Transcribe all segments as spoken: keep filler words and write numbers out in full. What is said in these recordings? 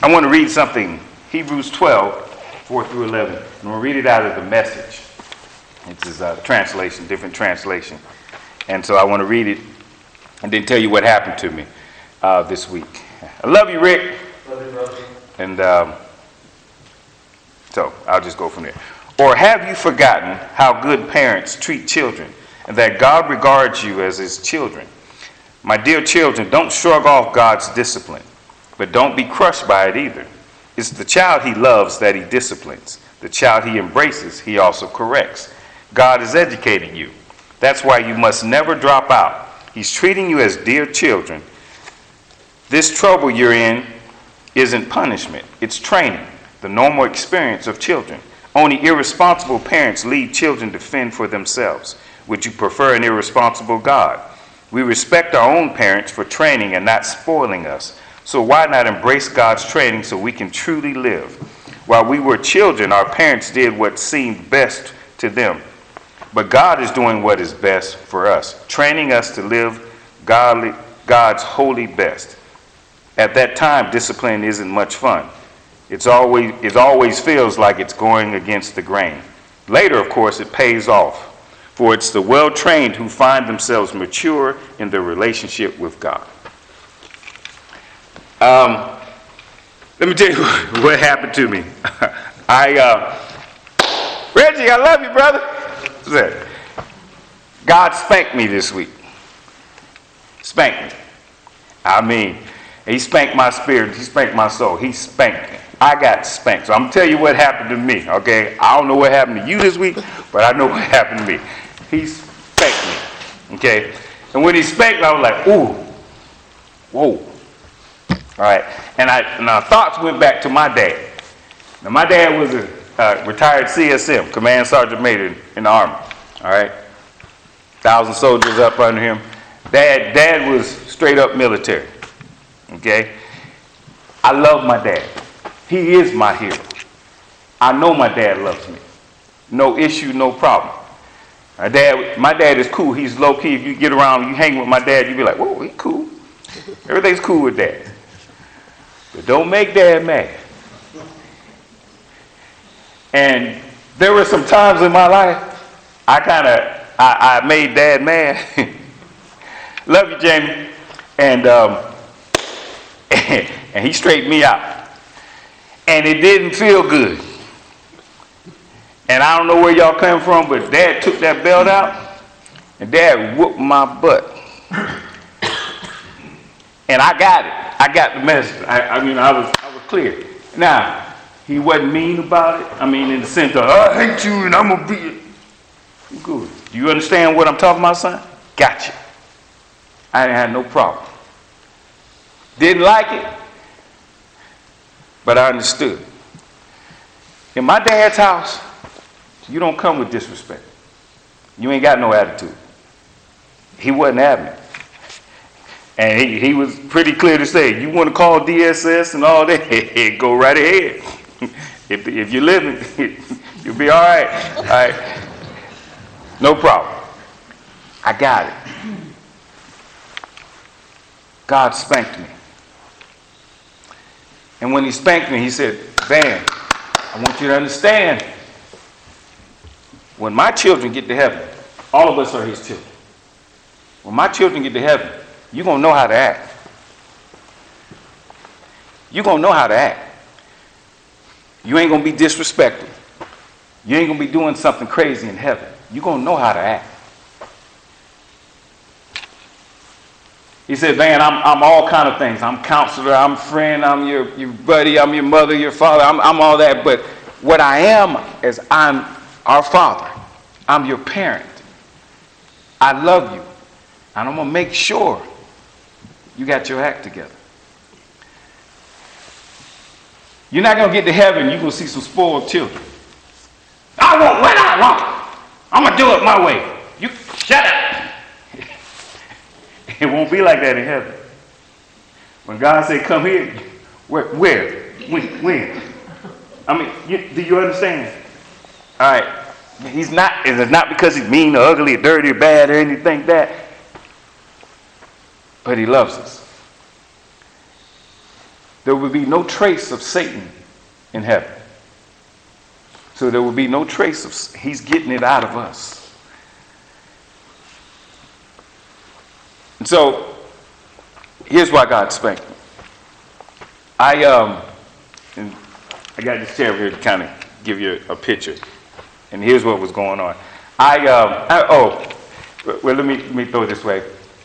I want to read something, Hebrews twelve, four through eleven. I'm going to read it out of the Message. It's a translation, different translation. And so I want to read it and then tell you what happened to me uh, this week. I love you, Rick. Love you, brother. And um, so I'll just go from there. Or have you forgotten how good parents treat children, and that God regards you as his children? My dear children, don't shrug off God's discipline, but don't be crushed by it either. It's the child he loves that he disciplines. The child he embraces, he also corrects. God is educating you. That's why you must never drop out. He's treating you as dear children. This trouble you're in isn't punishment. It's training, the normal experience of children. Only irresponsible parents leave children to fend for themselves. Would you prefer an irresponsible God? We respect our own parents for training and not spoiling us. So why not embrace God's training so we can truly live? While we were children, our parents did what seemed best to them. But God is doing what is best for us, training us to live godly, God's holy best. At that time, discipline isn't much fun. It's always, it always feels like it's going against the grain. Later, of course, it pays off. For it's the well-trained who find themselves mature in their relationship with God. Um, let me tell you what happened to me. I, uh, Reggie, I love you, brother. God spanked me this week. Spanked me. I mean, he spanked my spirit. He spanked my soul. He spanked me. I got spanked. So I'm going to tell you what happened to me, okay? I don't know what happened to you this week, but I know what happened to me. He spanked me, okay? And when he spanked me, I was like, ooh, whoa. All right? And, I, and our thoughts went back to my dad. Now, my dad was a uh, retired C S M, Command Sergeant Major in the Army, all right? Thousand soldiers up under him. Dad, dad was straight up military, okay? I love my dad. He is my hero. I know my dad loves me. No issue, no problem. My dad, my dad is cool. He's low key. If you get around, you hang with my dad, you be like, whoa, he cool. Everything's cool with dad. But don't make dad mad. And there were some times in my life I kind of I, I made dad mad. Love you, Jamie. And um, and he straightened me out. And it didn't feel good. And I don't know where y'all came from, but Dad took that belt out, and Dad whooped my butt. And I got it. I got the message. I, I mean, I was I was clear. Now, he wasn't mean about it. I mean, in the sense of, I hate you and I'm going to beat you. You good. Do you understand what I'm talking about, son? Gotcha. I didn't have no problem. Didn't like it, but I understood. In my dad's house, you don't come with disrespect. You ain't got no attitude. He wasn't having it. And he, he was pretty clear to say, you want to call D S S and all that, go right ahead. If, if you're living, you'll be all right. All right. No problem. I got it. God spanked me. And when he spanked me, he said, Van, I want you to understand, when my children get to heaven, all of us are his children. When my children get to heaven, you're going to know how to act. You're going to know how to act. You ain't going to be disrespectful. You ain't going to be doing something crazy in heaven. You're going to know how to act. He said, Van, I'm, I'm all kind of things. I'm counselor, I'm friend, I'm your, your buddy, I'm your mother, your father, I'm, I'm all that. But what I am is I'm our father. I'm your parent. I love you. And I'm going to make sure you got your act together. You're not going to get to heaven, you're going to see some spoiled children. I want what I want. I'm going to do it my way. You shut up. It won't be like that in heaven. When God say, come here, where? Where? When? when? I mean, you, do you understand? All right. He's not, it's not because he's mean or ugly or dirty or bad or anything like that. But he loves us. there would be no trace of Satan in heaven. So there would be no trace of, he's getting it out of us. And so, here's why God spanked me. I, um, and I got this chair here to kind of give you a picture. And here's what was going on. I, um, I oh, well, let me, let me throw it this way.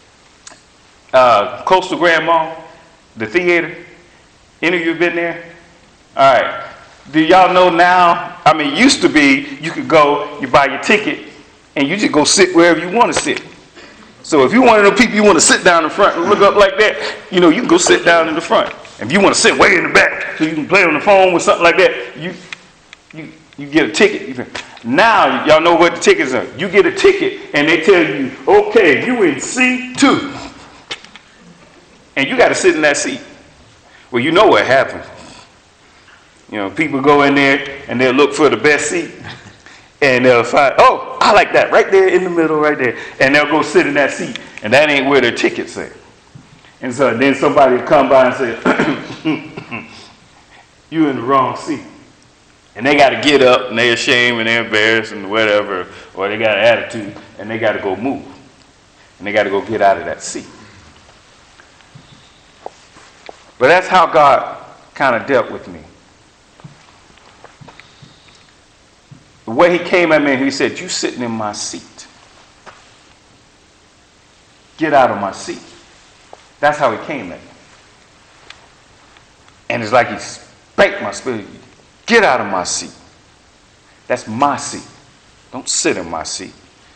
Uh, Coastal Grand Mall, the theater, any of you been there? All right. Do y'all know now, I mean, it used to be you could go, you buy your ticket, and you just go sit wherever you want to sit. So if you're one of those people you want to sit down in front and look up like that, you know, you can go sit down in the front. If you want to sit way in the back so you can play on the phone with something like that, you you you get a ticket. You can, now y'all know what the tickets are. You get a ticket and they tell you, okay, you in C two. And you got to sit in that seat. Well, you know what happened. You know, people go in there and they'll look for the best seat. And they'll find, oh, I like that, right there in the middle, right there. And they'll go sit in that seat. And that ain't where their ticket's at. And so then somebody will come by and say, you in the wrong seat. And they got to get up and they're ashamed and they're embarrassed and whatever. Or they got an attitude and they got to go move. And they got to go get out of that seat. But that's how God kind of dealt with me. The way he came at me, he said, you sitting in my seat. Get out of my seat. That's how he came at me. And it's like he spanked my spirit. Get out of my seat. That's my seat. Don't sit in my seat.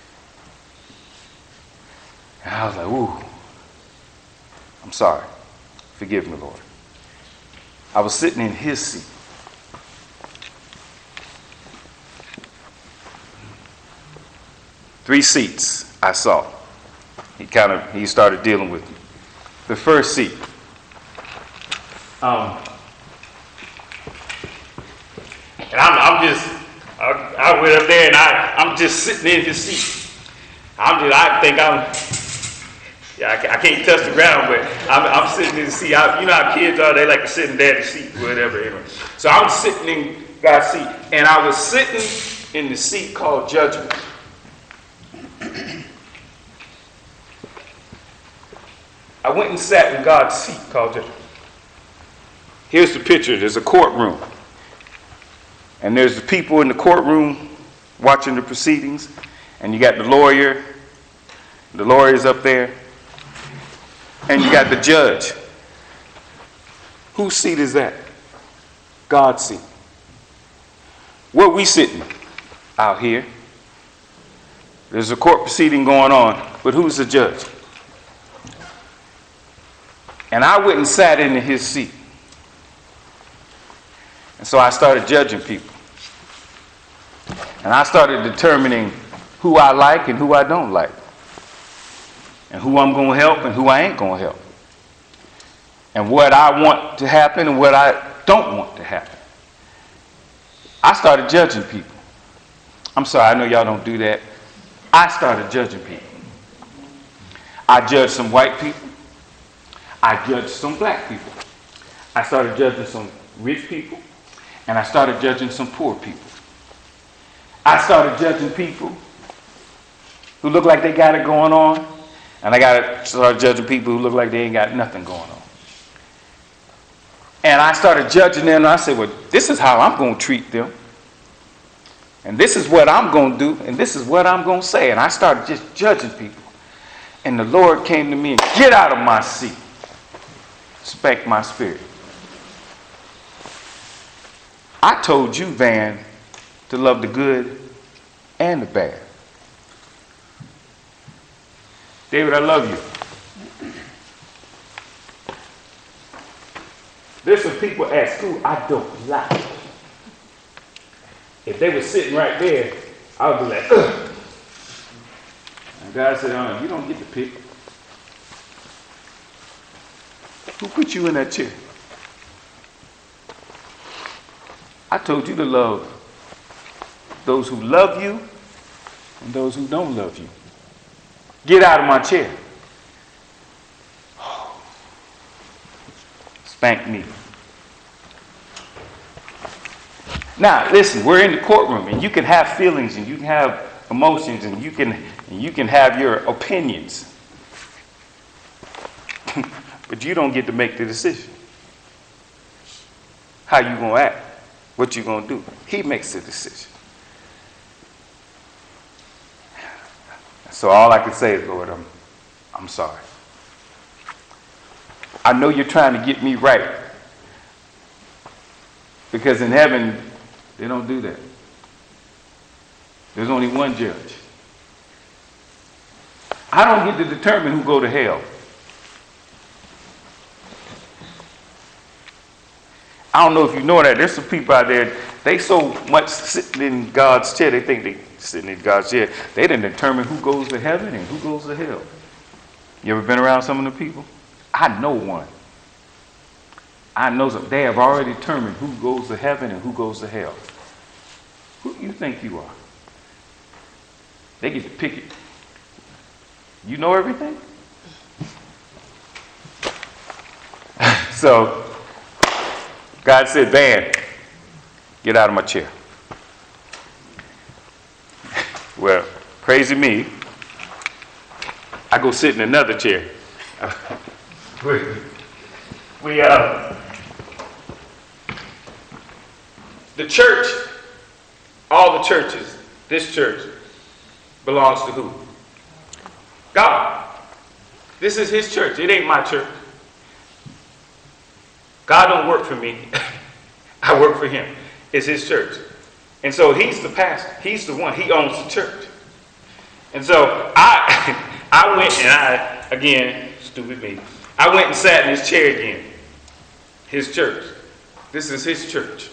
And I was like, ooh, I'm sorry. Forgive me, Lord. I was sitting in his seat. Three seats I saw. He kind of, he started dealing with me. The first seat. Um, and I'm, I'm just, I, I went up there and I, I'm just sitting in his seat. I'm just, I think I'm, yeah, I, I can't touch the ground, but I'm, I'm sitting in the seat. I, you know how kids are, they like to sit in daddy's seat, whatever. Anyway. So I'm sitting in God's seat. And I was sitting in the seat called judgment. I went and sat in God's seat called judgment. Here's the picture. There's a courtroom. And there's the people in the courtroom watching the proceedings. And you got the lawyer. The lawyer's up there. And you got the judge. Whose seat is that? God's seat. Where we sitting? Out here. There's a court proceeding going on. But who's the judge? And I went and sat into his seat. And so I started judging people. And I started determining who I like and who I don't like. And who I'm going to help and who I ain't going to help. And what I want to happen and what I don't want to happen. I started judging people. I'm sorry, I know y'all don't do that. I started judging people. I judged some white people. I judged some black people. I started judging some rich people. And I started judging some poor people. I started judging people who look like they got it going on. And I got started judging people who look like they ain't got nothing going on. And I started judging them and I said, well, this is how I'm going to treat them. And this is what I'm going to do. And this is what I'm going to say. And I started just judging people. And the Lord came to me and get out of my seat. Spanked my spirit. I told you, Van, to love the good and the bad. David, I love you. There's some people at school I don't like. If they were sitting right there, I would be like, ugh. And God said, oh, you don't get to pick. Who put you in that chair? I told you to love those who love you and those who don't love you. Get out of my chair. Spank me. Now, listen, we're in the courtroom, and you can have feelings, and you can have emotions, and you can, and you can have your opinions. But you don't get to make the decision. How you going to act, what you going to do. He makes the decision. So all I can say is, Lord, I'm, I'm sorry. I know you're trying to get me right. Because in heaven, they don't do that. There's only one judge. I don't get to determine who go to hell. I don't know if you know that. There's some people out there, they so much sitting in God's chair, they think they sitting in God's chair. They didn't determine who goes to heaven and who goes to hell. You ever been around some of the people? I know one. I know some. They have already determined who goes to heaven and who goes to hell. Who do you think you are? They get to pick it. You know everything? So, God said, Van, get out of my chair. Well, crazy me, I go sit in another chair. we, we, uh, the church, all the churches, this church belongs to who? God. This is his church. It ain't my church. God don't work for me. I work for him. It's his church. And so he's the pastor. He's the one. He owns the church. And so I I went and I, again, stupid me, I went and sat in his chair again. His church. This is his church.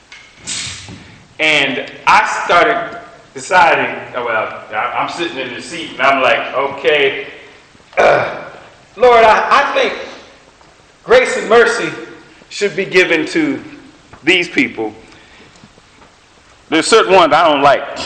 And I started deciding, well, I'm sitting in the seat and I'm like, okay, uh, Lord, I, I think grace and mercy should be given to these people. There's certain ones I don't like.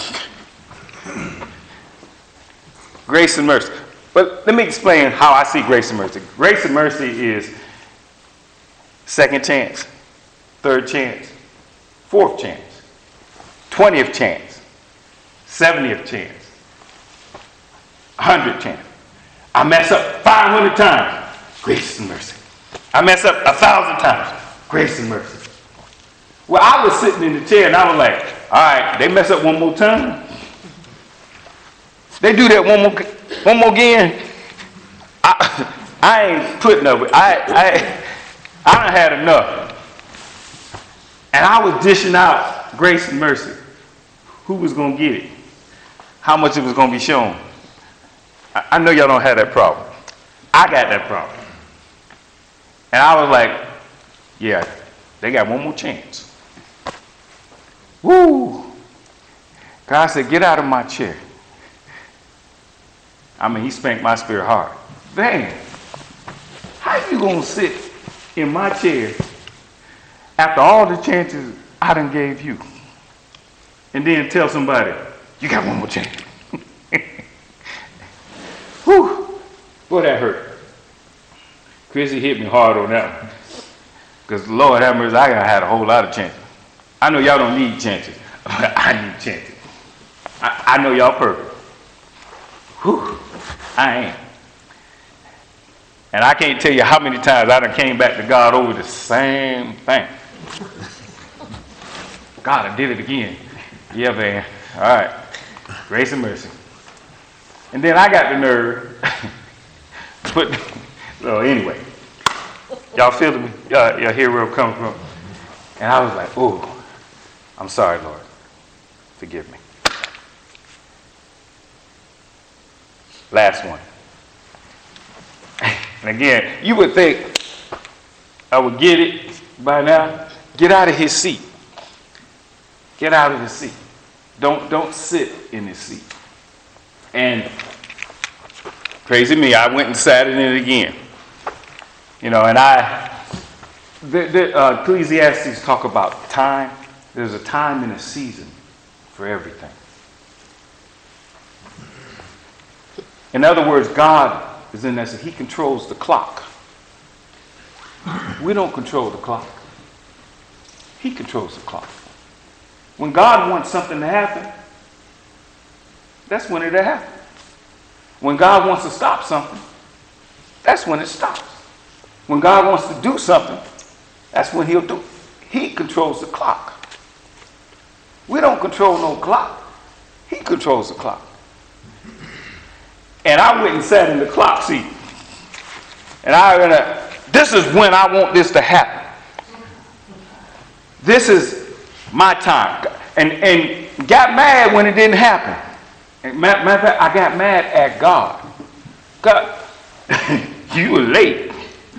Grace and mercy. But let me explain how I see grace and mercy. Grace and mercy is second chance, third chance, fourth chance, twentieth chance, seventieth chance, hundredth chance. I mess up five hundred times. Grace and mercy. I mess up a thousand times. Grace and mercy. Well, I was sitting in the chair and I was like, all right, they mess up one more time. They do that one more, one more again. I, I ain't putting up with it. I, I, I done had enough. And I was dishing out grace and mercy. Who was going to get it? How much it was going to be shown? I, I know y'all don't have that problem. I got that problem. And I was like, yeah, they got one more chance. Woo! God said, get out of my chair. I mean, he spanked my spirit hard. Man, how you going to sit in my chair after all the chances I done gave you? And then tell somebody, you got one more chance. Whew! Boy, that hurt. Chrissy hit me hard on that one. Because Lord have mercy, I had a whole lot of chances. I know y'all don't need chances, but I need chances. I, I know y'all perfect. Whew, I ain't. And I can't tell you how many times I done came back to God over the same thing. God, I did it again. Yeah, man. All right. Grace and mercy. And then I got the nerve. But, so anyway. Y'all feeling me? Y'all, y'all hear where I'm coming from? And I was like, oh, I'm sorry, Lord. Forgive me. Last one. And again, you would think I would get it by now. Get out of his seat. Get out of his seat. Don't, don't sit in his seat. And crazy me, I went and sat in it again. You know, and I, the, the uh, Ecclesiastes talk about time. There's a time and a season for everything. In other words, God is in essence, he controls the clock. We don't control the clock. He controls the clock. When God wants something to happen, that's when it'll happen. When God wants to stop something, that's when it stops. When God wants to do something, that's when he'll do it. He controls the clock. We don't control no clock. He controls the clock. And I went and sat in the clock seat. And I, uh, this is when I want this to happen. This is my time. And, and got mad when it didn't happen. And matter of fact, I got mad at God. God, you were late.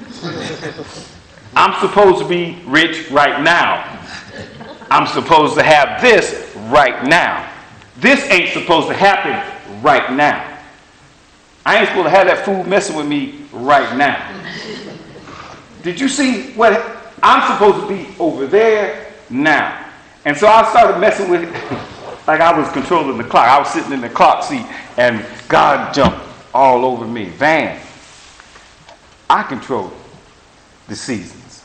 I'm supposed to be rich right now. I'm supposed to have this right now. This ain't supposed to happen right now. I ain't supposed to have that fool messing with me right now. Did you see what I'm supposed to be over there now? And so I started messing with it like I was controlling the clock. I was sitting in the clock seat and God jumped all over me. Van, I control the seasons.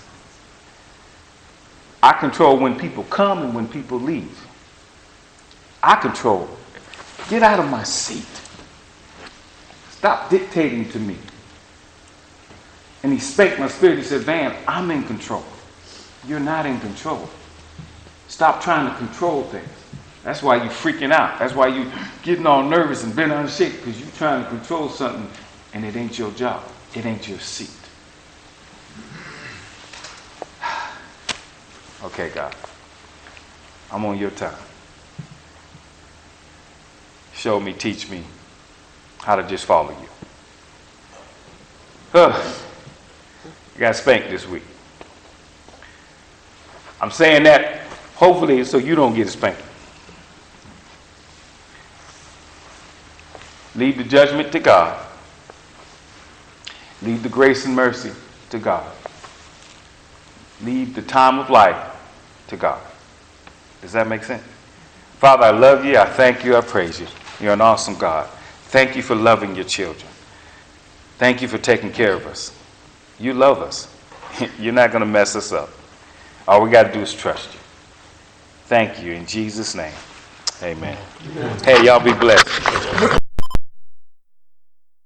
I control when people come and when people leave. I control. Get out of my seat. Stop dictating to me. And he spanked my spirit. He said, Van, I'm in control. You're not in control. Stop trying to control things. That's why you're freaking out. That's why you're getting all nervous and bent out of shape, because you're trying to control something and it ain't your job. It ain't your seat. Okay, God. I'm on your time. Show me, teach me how to just follow you. Huh. I got spanked this week. I'm saying that hopefully so you don't get spanked. Leave the judgment to God. Leave the grace and mercy to God. Leave the time of life to God. Does that make sense? Father, I love you. I thank you. I praise you. You're an awesome God. Thank you for loving your children. Thank you for taking care of us. You love us. You're not going to mess us up. All we got to do is trust you. Thank you in Jesus' name. Amen. Hey, y'all be blessed.